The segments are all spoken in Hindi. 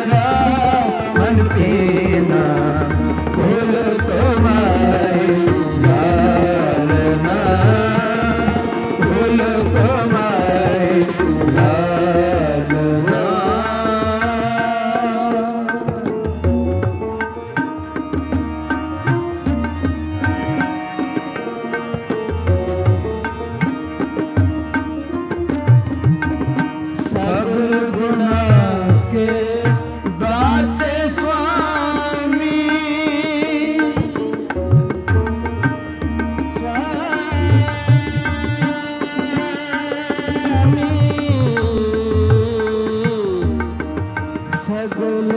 मेरा मन पीना फूल कमाए लालना फूल कमाए लालना। सगल गुना के दाते स्वामी स्वामी सगल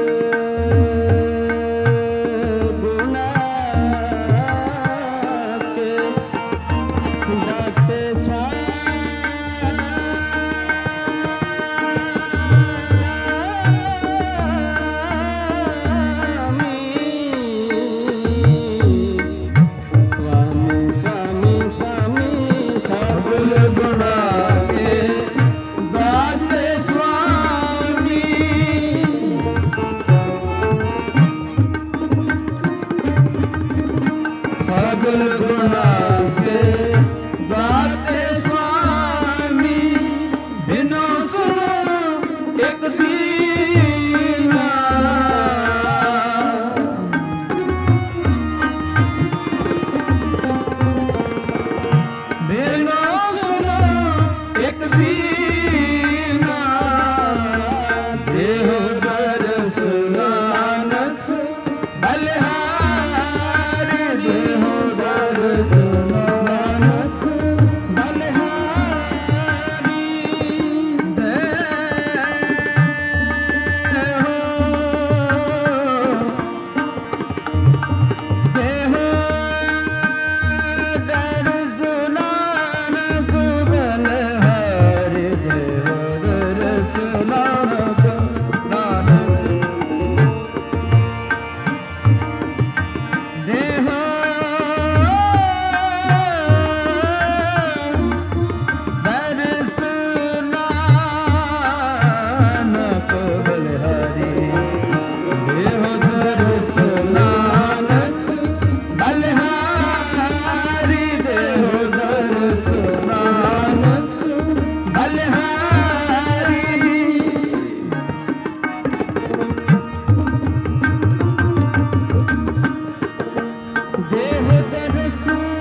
गुना के दाते सगल गुना के दाते स्वामी बिनो सुनो एक दीना बिनो सुनो एक दीना देह दरस नानक बलिहारी देह दरस नानक बलिहारी देह दरस नानक बलिहारी देह दरस नानक देह दरस नानक बलिहारी देह दरस नानक बलिहारी देह दरस नानक बलिहारी देह दरस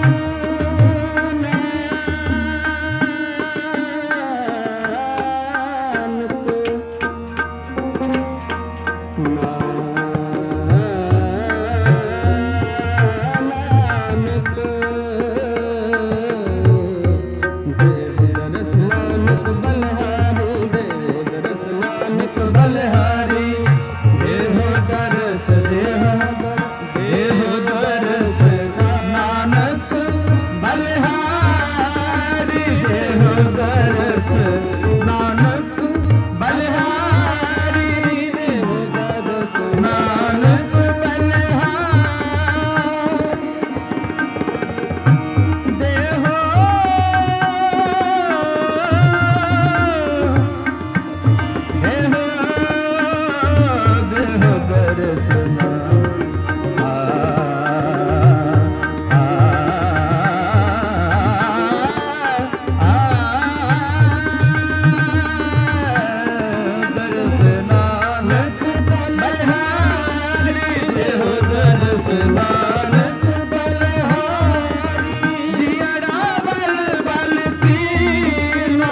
नानक बलिहारी देह दरस नानक बलिहारी देह दरस देह दरस नानक बलिहारी देह दरस नानक बलिहारी देह दरस नानक बलिहारी देह दरस नानक बलिहारी देह दरस नानक बलिहारी जियड़ा बल बल कीना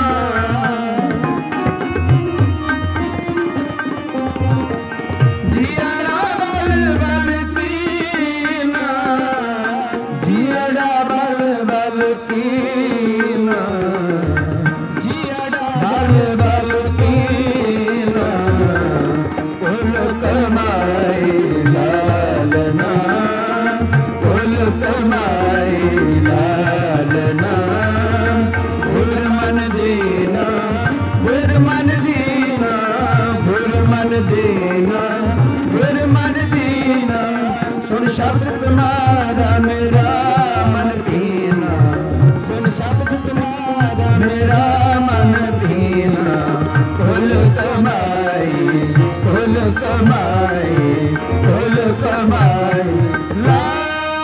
जियड़ा बल बल कीना जियड़ा बल बल कीना जियड़ा बल बल कीना कुल कमाई लालना कुल कमाई लालना गुरमन दीना गुरमन दीना गुरमन दीना गुरमन दीना सुन शब्द तुम्हारा मेरा मन पीना सुन शब्द तुम्हारा मेरा मन पीना कुल कमाई कुल कमाई लालना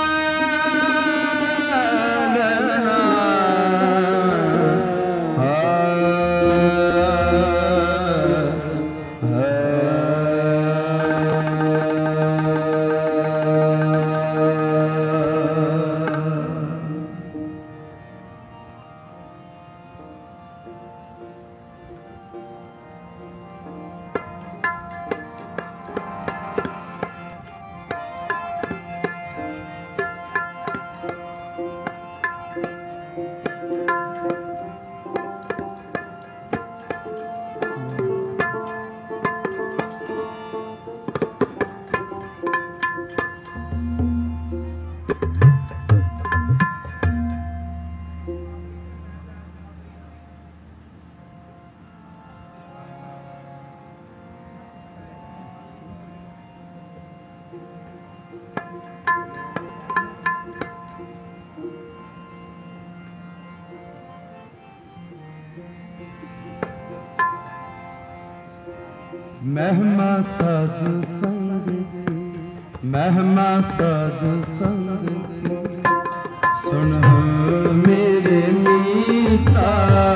महिमा साधु संग की, महिमा साधु संग की, सुनो मेरे मीता।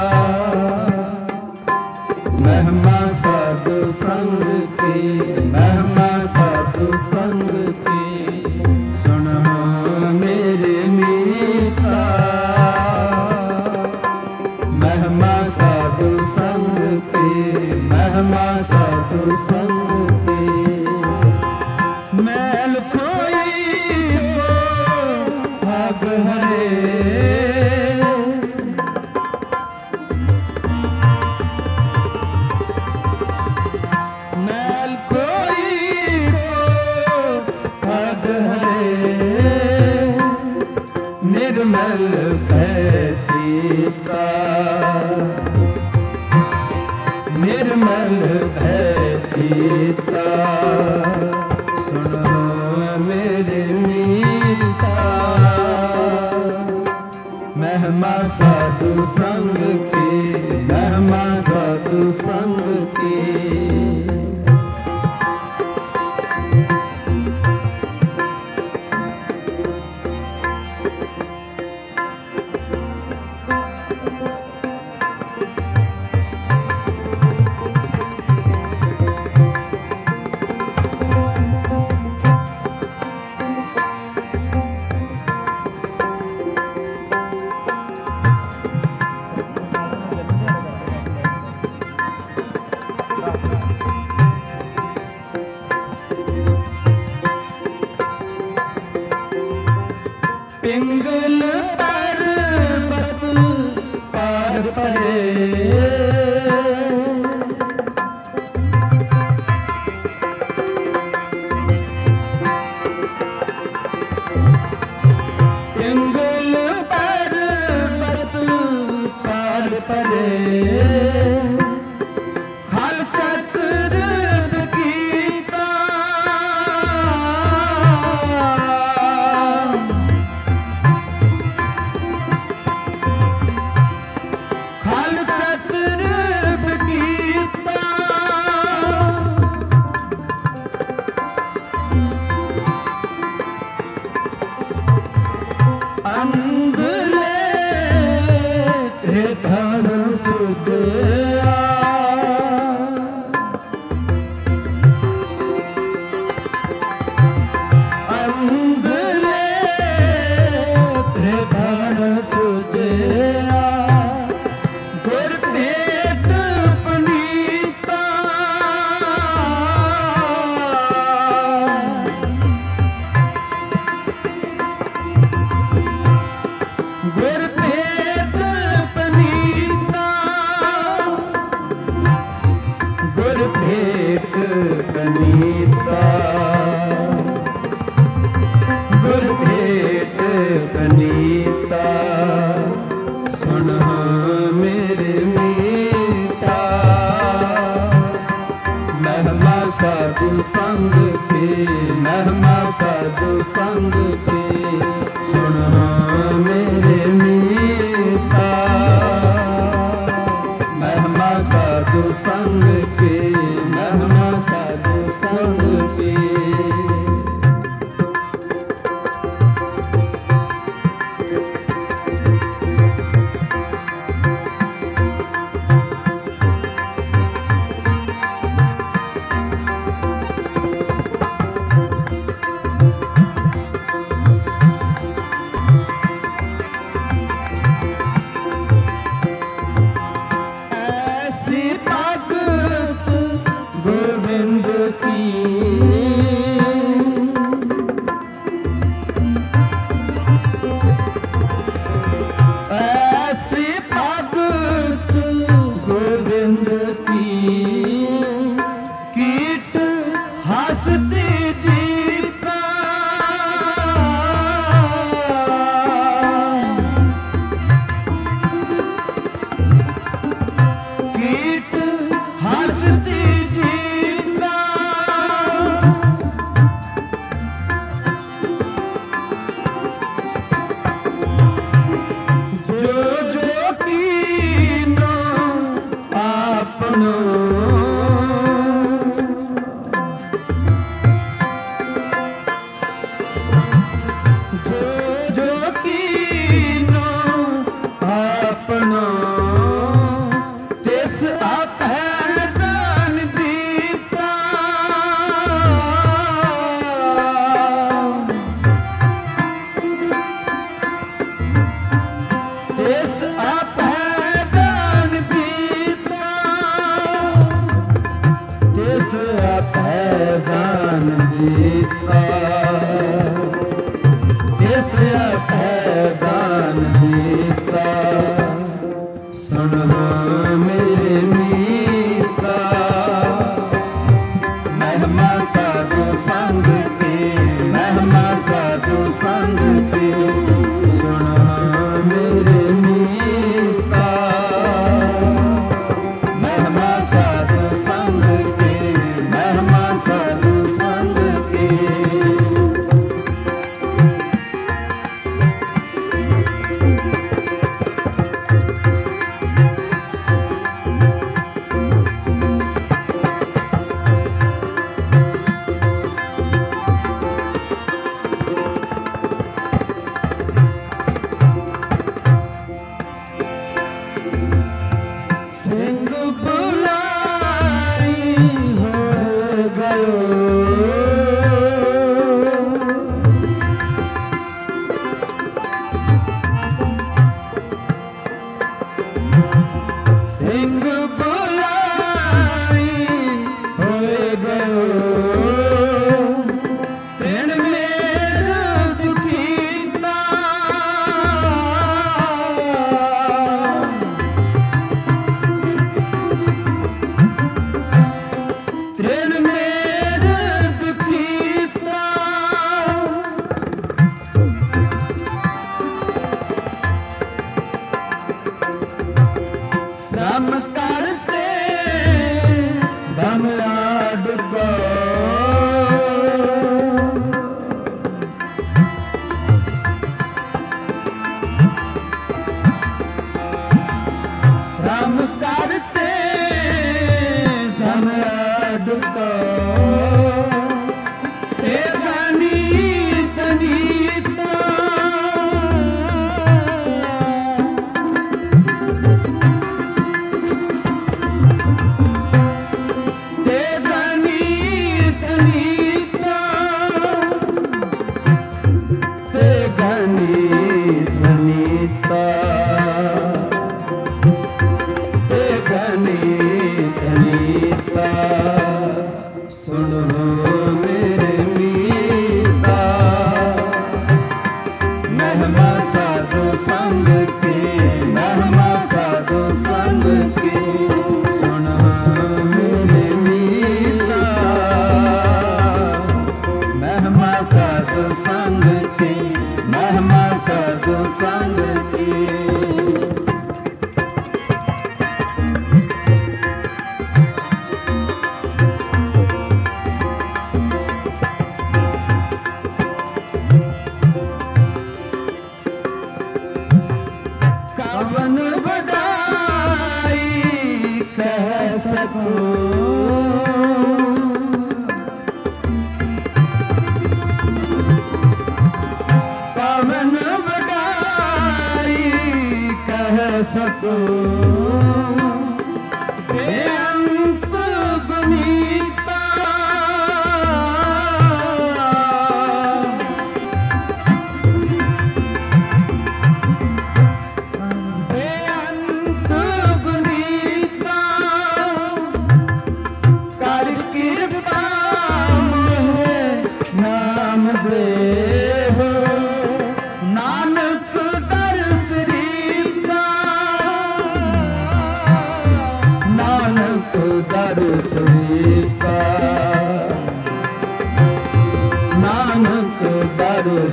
महिमा साधु संग की, महिमा साधु संग की, सुनो मेरे मीता। महिमा साधु संग की, महिमा साधु संग की, मैल खोई वो भाग हरे। मैल खोई वो भाग हरे, निर्मल भैतीता। निर्मल भैतीता, सुनो मेरे मीता। महिमा साधु संग की, महिमा साधु संग की, पिंगल पर्वत पार परे। पिंगल पर्वत पार परे, खाल चक्र गीता। खाल चक्र गीता, अंधले थे धन सुजया। अंधले थे धन सुजया, गुर भेट पनीता। गुर भेट पनीता, गुर भेट पनीता, गुर भेट पनीता, सुनो मेरे मीता। महिमा साधु संग की, महिमा साधु संग की, सुनो मेरे मीता। महिमा साधु संग की, महिमा साधु की ऐसी भगत गोविंद की कीट हंसती जीता कीट हंसती जीता जो जो कीनो आपनो जो जो कीनो आपनो तिस आपै दान दीता तिस आपै दान दीता तिस आपै दान दीता तिस आपै दान दीता सुन मेरे मीता महिमा साधु संग की महिमा साधु संग की सुन मेरे मीता महिमा साधु संग की महिमा साधु संग की सिंह बुलाई हो गयो सिंह बुलाई हो गयो तिन मेरा दुखीता तृण मेरे दुखीता श्रम करते दम आडको श्रम करते दम आडको ते नीत नीता ते नीत नीता ते नीत नीता ते नीत नीता सुनो मेरे मीता महिमा साधु संग की महिमा साधु संग की सुनो मेरे मीता महिमा साधु संग की महिमा साधु संग की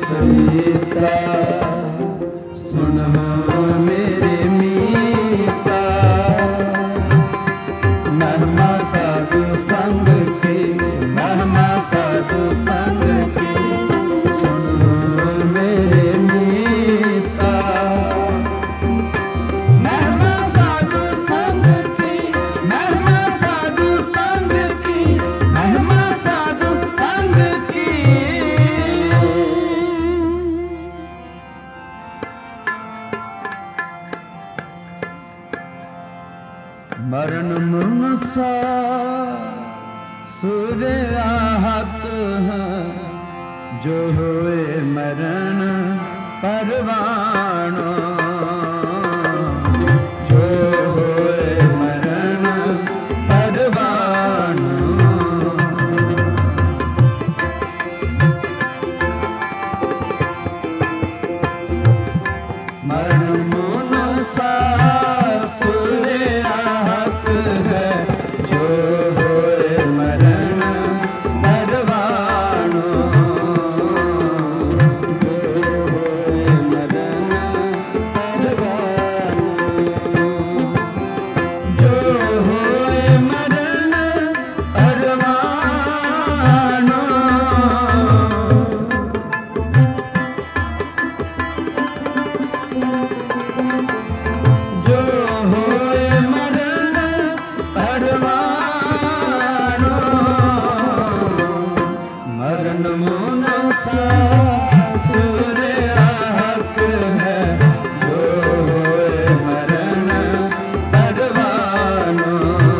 सीता सुनो मेरे मीता, महिमा साधु संग की, महिमा साधु संग की, सुनो मेरे मीता, महिमा साधु संग की, महिमा साधु संग की, महिमा साधु संग की। मरण मुनसा सुर आहत हैं, जो हुए मरण परवानो, जो हुए मरण परवानो। मरण मुनसा सुर आहत है, जो होए मरण परवानो, जो होए मरण परवानो, जो होए मरण परवानो। जो होए मरण परवानो, मरण मुनसा सुर आहत है, जो होए मरण परवानो,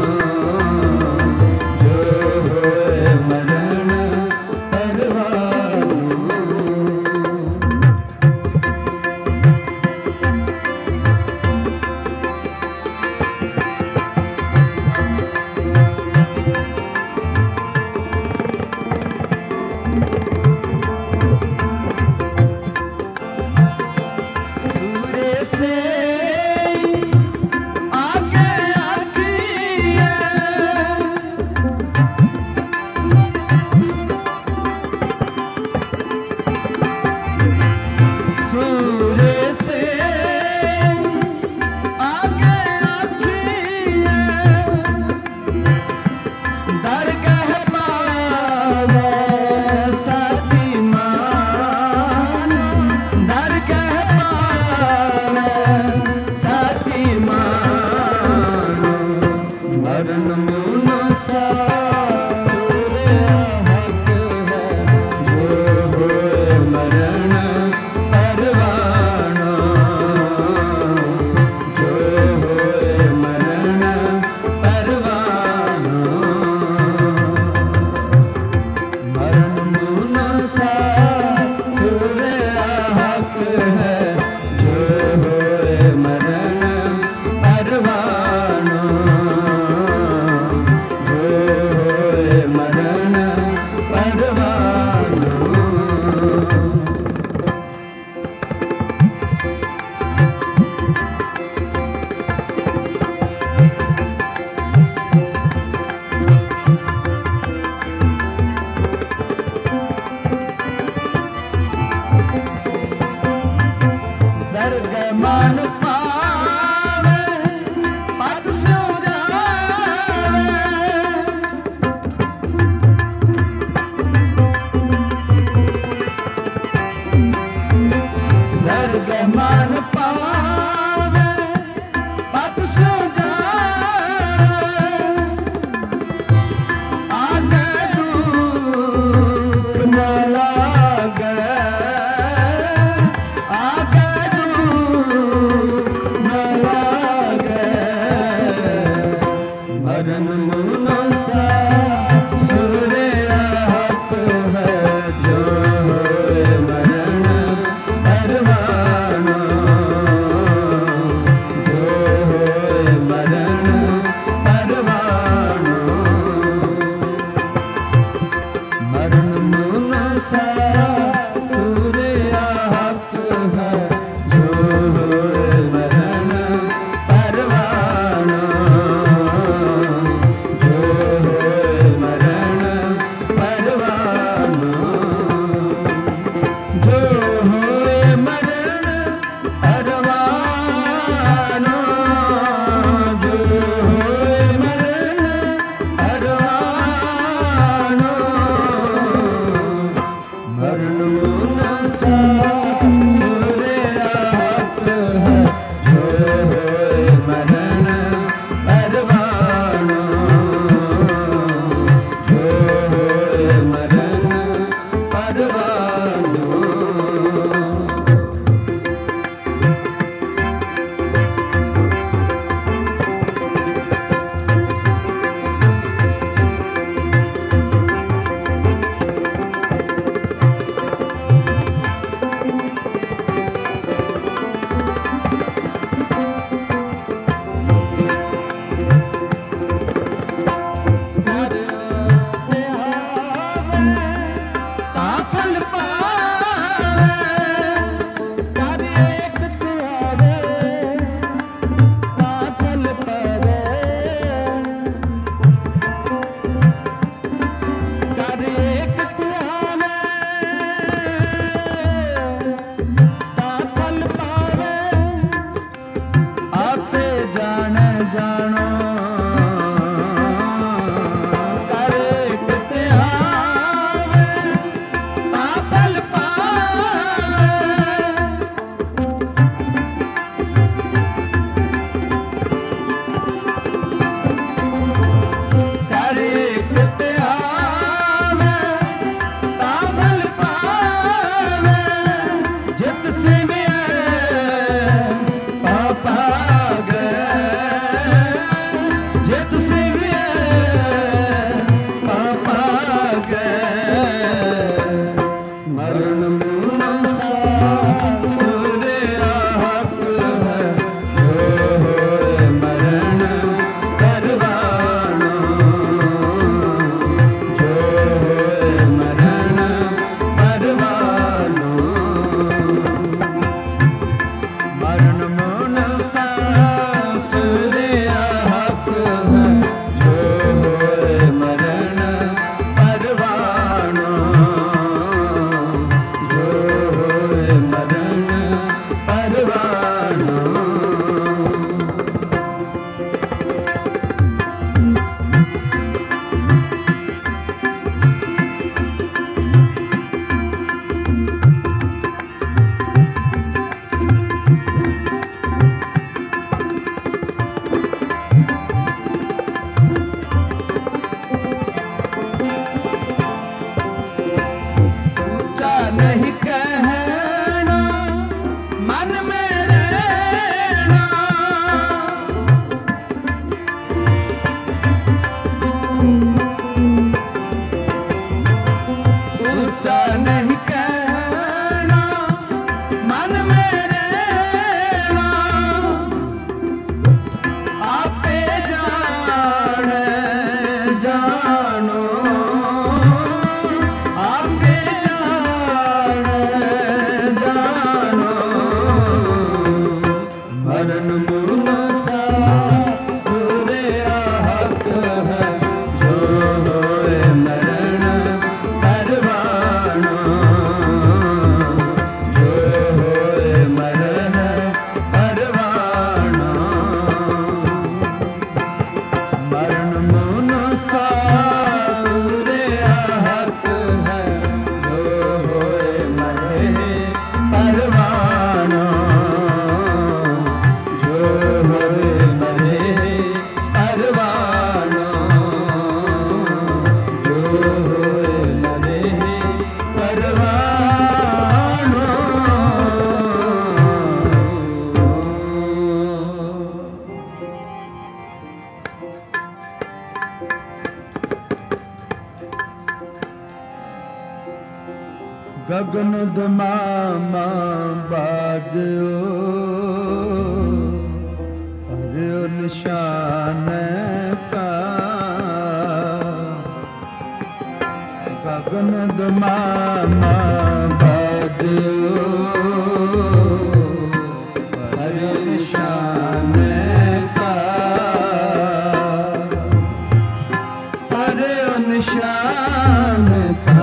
जो होए मरण परवानो। गगन दमामा बाजो हरे निशान का गगन दमामा बाजो हरे निशान का हरे निशान का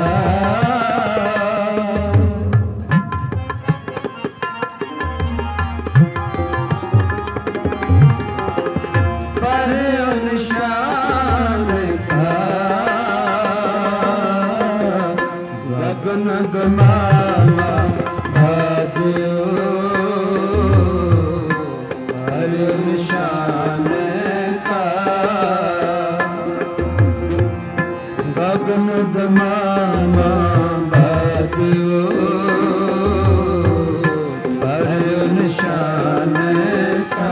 गमामा भाजो हरे निशान का गगन गमामा भाजो हरे निशान का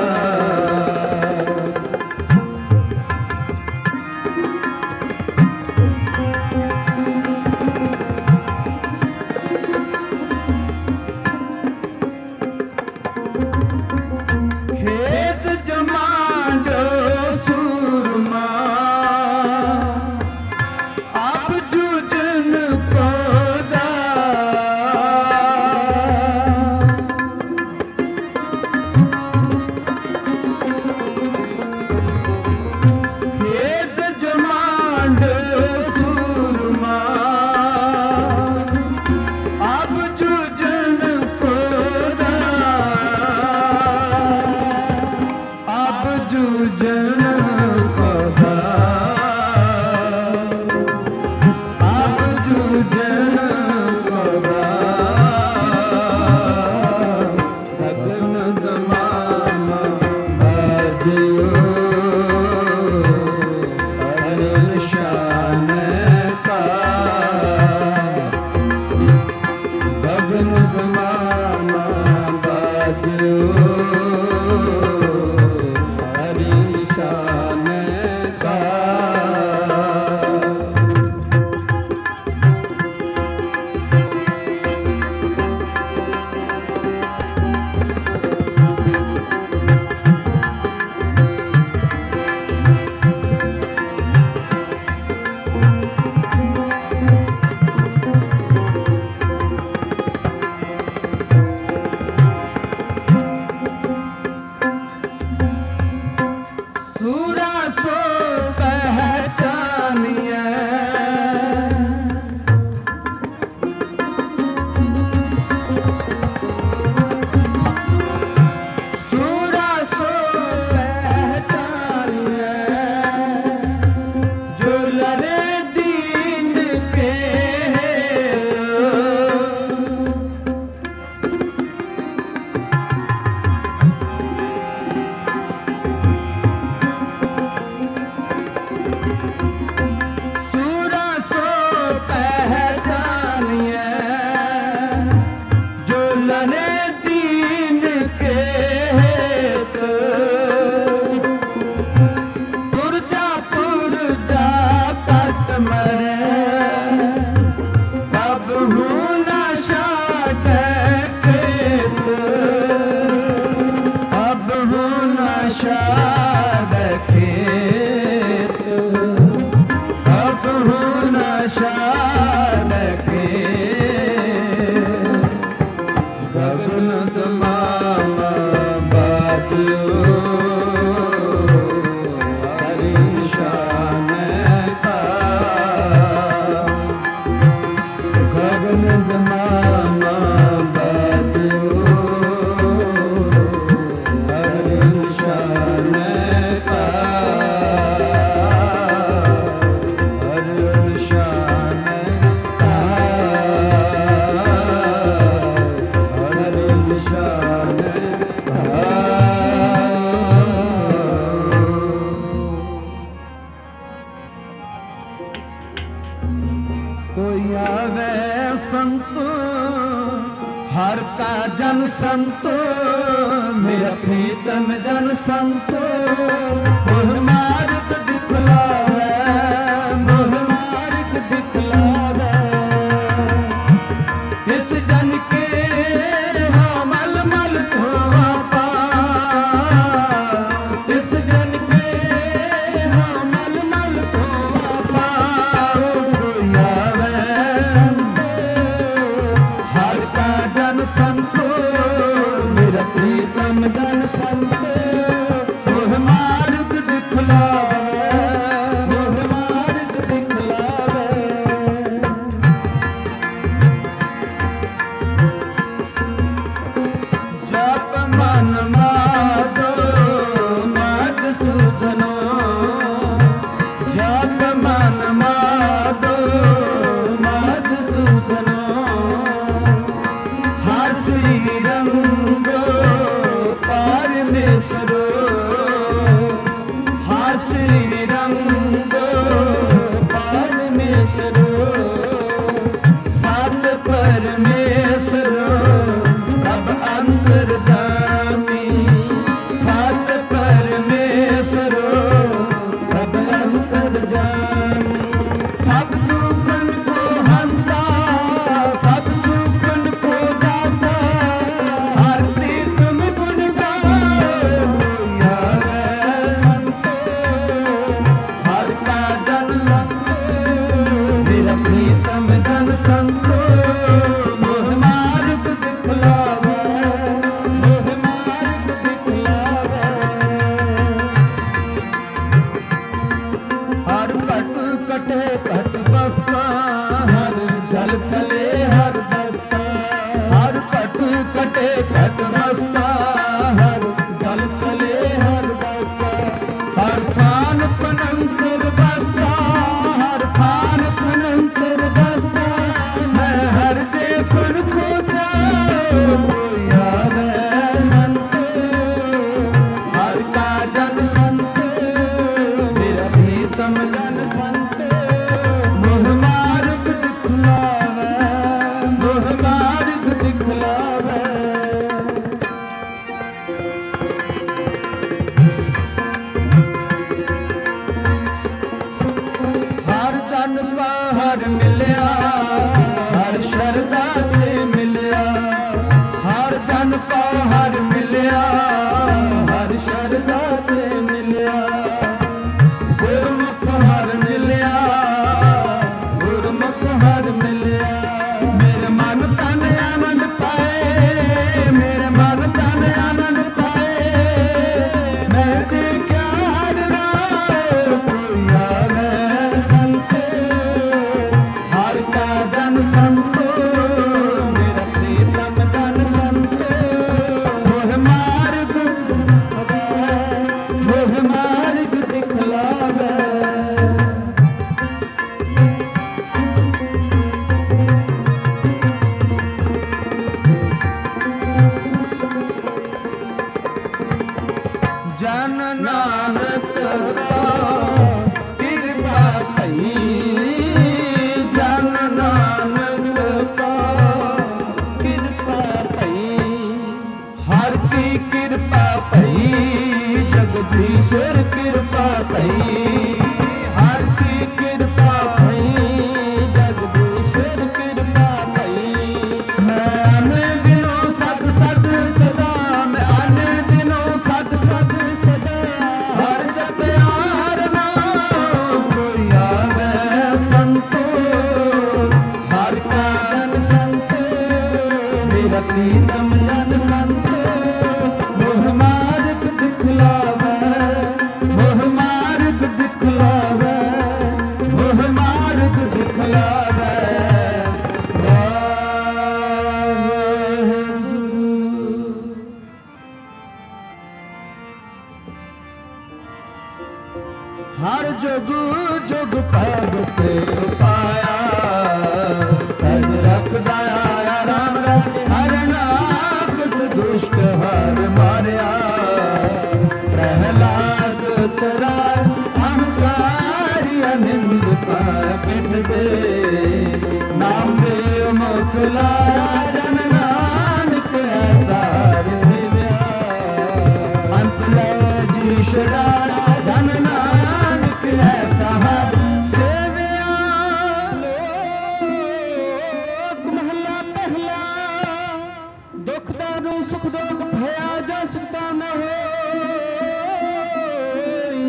संतो मेरा प्रीतम जन संतो मोह मार्ग दिखलावे मोह मार्ग दिखलावे ਮਿਲਿਆ ਹਰ ਸ਼ਰਧਾ ਤੇ ਮਿਲਿਆ ਹਰ ਜਨ ਕੋ ਹਰ ਮਿਲਿਆ ਹਰ ਸ਼ਰਧਾ ਤੇ ਮਿਲਿਆ ਗੁਰਮੁਖ ਹਰ ਮਿਲਿਆ ਗੁਰਮੁਖ ਹਰ ਮਿਲਿਆ ਮੇਰੇ ਮਨ ਤਨ ਆਨੰਦ ਪਾਏ ਮੇਰੇ ਮਨ ਤਨ ਆਨੰਦ ਪਾਏ ਮੈਂ ਦੇਖਿਆ ਹਰ ਨਾਮ ਕੋਈ ਆਵੇ ਸੰਤ ਹਰ ਕਾ ਜਨ ਸੰਤ ਮੇਰਾ ਪ੍ਰੀਤਮ ਜਨ ਸੰਤ ਮੋਹ ਮਾਰਗ ਮੋਹ ਮਾਰਗ ਦਿਖਲਾਵੇ ਜਨ ਨਾਨਕ ਕਾ ਕਿਰਪਾ ਭਈ ਜਨ ਨਾਨਕ ਕਾ ਕਿਰਪਾ ਭਈ ਹਰ ਕੀ ਕਿਰਪਾ ਭਈ ਜਗਦੀਸ਼ਰ ਕਿਰਪਾ ਭਈ ਹਰ ਕੀ ਕਿਰਪਾ ਭਈ ਜਗਦੀਸ਼ਰ ਕਿਰਪਾ ਭਈ ਮੈਂ ਅਨੇ ਦਿਨੋਂ ਸਦ ਸਦ ਸਦਾ ਮੈਂ ਅਨੇ ਦਿਨੋਂ ਸਦ ਸਦ ਸਦਾ ਹਰ ਜਪਿਆ ਹਰ ਨਾਮ ਕੋਈ ਆਵੇ ਸੰਤੋ ਹਰ ਕਾ ਜਨ ਸੰਤ ਮੇਰਾ ਪ੍ਰੀਤਮ ਜਨ ਸੰਤ ਮੋਹ ਮਾਰਗ ਦਿਖਲਾਵੇ ਮੋਹ ਮਾਰਗ ਦਿਖਲਾਵੇ ਮੋਹ ਮਾਰਗ ਦਿਖਲਾਵੇ ਵਾਹਿਗੁਰੂ ਹਰ ਜੁਗ ਜੁਗ ਭਗਤ ਪਾਇਆ ਤਨ ਰੱਖਦਾ ਆਇਆ ਰਾਮ ਰਾਜ ਹਰ ਨਾਕਸ ਦੁਸ਼ਟ ਹਰ ਮਾਰਿਆ ਪ੍ਰਹਿਲਾਦ ਤਰਾ ਅਹੰਕਾਰੀ ਅਨਿੰਦ ਪਾ ਪਿੱਠ ਦੇ ਨਾਮ ਦੇ ਮੁਖ ਲਾਇਆ ਜਨ ਨਾਨਕ ਐਸਾ ਰਸਿਆ ਅੰਤ ਲੈ ਜੀ ਛੁਡਾਇਆ ਜਨ ਨਾਨਕ ਐਸਾ ਸੇਵਿਆ ਲੋਕ ਮਹਲਾ ਪਹਿਲਾ ਦੁਖ ਦਾਰੂ ਸੁਖ ਦੋਖ ਭਇਆ ਜਾ ਸੁਤਾ ਨ ਹੋਈ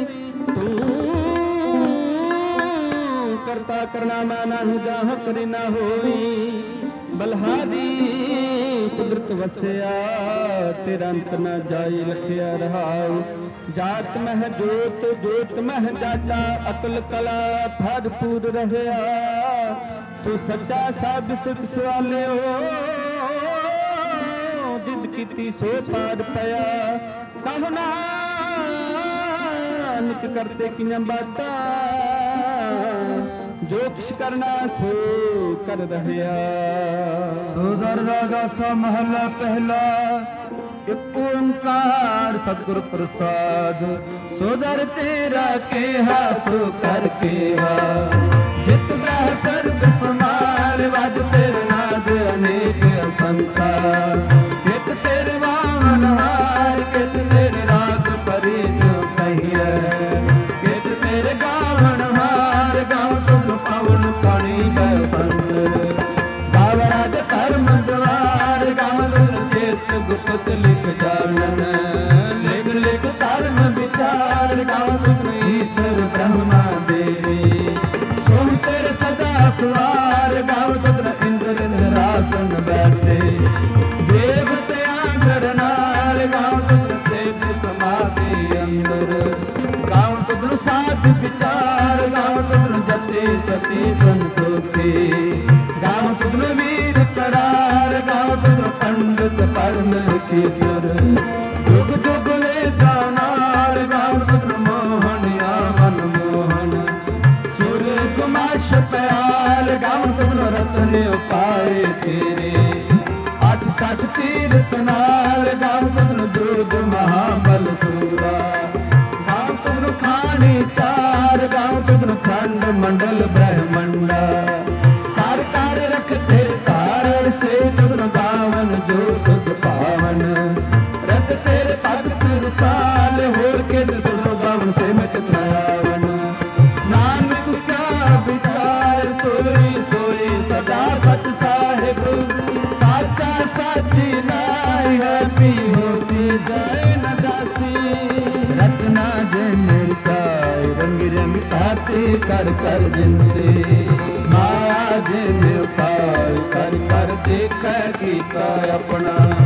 ਤੂੰ ਕਰਤਾ ਕਰਨਾ ਮੈਂ ਨਹੀਂ ਜਾਹ ਕਰੀ ਨਾ ਹੋਈ ਬਲਹਾਰੀ ਕੁਦਰਤ ਵਸਿਆ ਤੇਰਾ ਅੰਤ ਨ ਜਾਈ ਲਖਿਆ ਰਹਾਉ ਜਾਤ ਮਹਿ ਜੋਤ ਜੋਤ ਮਹਿ ਜਾਤਾ ਅਕਲ ਕਲਾ ਭਰਪੂਰ ਰਹਿਆ ਤੂੰ ਸੱਚਾ ਸਾਧ ਸਿੱਧ ਸਵਾਲਿਓ ਜਿਦ ਕੀਤੀ ਸੋ ਪਾਰ ਪਿਆ ਕਹੁ ਨਾਨਕ ਕਰਤੇ ਕਿਆਂ ਬਾਤਾਂ ਜੋ ਕਿਛ ਕਰਨਾ ਸੋ ਕਰ ਰਹਿਆ ਸੋਦਰ ਰਾਗਾ ਸਾ ਮਹਲਾ ਪਹਿਲਾ ਇੱਕ ਓੰਕਾਰ ਸਤਿਗੁਰ ਪ੍ਰਸਾਦ ਸੋਦਰ ਤੇਰਾ ਕਿਹਾ ਸੋ ਕਰ ਕਿਹਾ ਜਿਤ ਬਹਿ ਸਰਬ ਸਮਾਲ ਵਜ ਤੇਰੇ ਨਾਦ ਅਨੇਕ ਅਸੰਖਾ ਕਿਤ ਤੇਰੇ ਵਾਮਨ ਹਾਰ ਕਿਤ ਤੇਰੇ ਰਾਗ ਪਰੀ ਸੋ ਕਹੀਐ ਕਿਤ ਤੇਰੇ ਗਾਵਨ ਹਾਰ ਗਾਵ ਤੁਧ ਪਾਵਨ ਪਾਣੀ ਬਸੰਤ ਗਾਵ ਰਾਜ ਧਰਮ ਦਵਾਰ ਗਾਵ ਤੁਧ ਚੇਤ ਗੁਪਤ ਲਿਖ ਜਾਣਨ ਲਿਖ ਲਿਖ ਧਰਮ ਵਿਚਾਰ ਗਾਵ ਤੁਧ ਈਸ਼ਰ ਬ੍ਰਹਮਾ ਦੇਵੀ ਸੋਹ ਤੇਰੇ ਸਦਾ ਸਵਾਰ ਗਾਵ ਤੁਧ ਇੰਦਰ ਨਿਰਾਸਨ ਬੈਠੇ ਦੇਵਤਿਆਂ ਦਰ ਨਾਲ ਗਾਵ ਤੁਧ ਸੇਤ ਸਮਾਧੀ ਅੰਦਰ ਗਾਵ ਤੁਧ ਸਾਧ ਵਿਚਾਰ ਗਾਵ ਤੁਧ ਜਤੇ ਸਤੀ ਸੰਤੋਖੀ ਗਾਵ ਤੁਧ ਵੀਰ ਕਰਾਰ ਗਾਵ ਤੁਧ ਪੰਡਤ ਪੜਨ ਕੀ ਸੁਰ ਜੁਗ ਜੁਗ ਵੇਦਾਂ ਨਾਲ ਗਾਵ ਤੁਧ ਮੋਹਨ ਆਮਨ ਮੋਹਨ ਸੁਰ ਗੁਮਾਸ਼ ਪਿਆਲ ਗਾਵ ਤੁਧ ਰਤਨ ਉਪਾਏ ਤੇਰੇ 860 ਤੀਰਥ ਨਾਲ ਗਾਵ ਤੁਧ ਜੋਗ ਮਹਾਬਲ ਸੂਰਾ ਗਾਵ ਤੁਧ ਖਾਣੀ ਚਾਰ ਗਾਵ ਤੁਧ ਖੰਡ ਮੰਡਲ ਬ੍ਰਹਮੰਡਾ ਕਰ ਕਰ ਰਖ ਤੇਰੇ ਧਾਰਨ ਸੇ ਤੁਧ ਗਾਵਨ ਜੋ ਤੁਧ ਪਾਵਨ ਰਤ ਤੇਰੇ ਭਗਤ ਰਸਾਲ ਹੋਰ ਕੇ ਤੁਧ ਗਾਵਨ ਸੇ ਮੈਂ ਕਿਤਨਾ ਆਵਨ ਨਾਨਕ ਕਾ ਵਿਚਾਰ ਸੋਈ भांति कर कर जिनसे माया जिन उपाय कर कर देख गीता अपना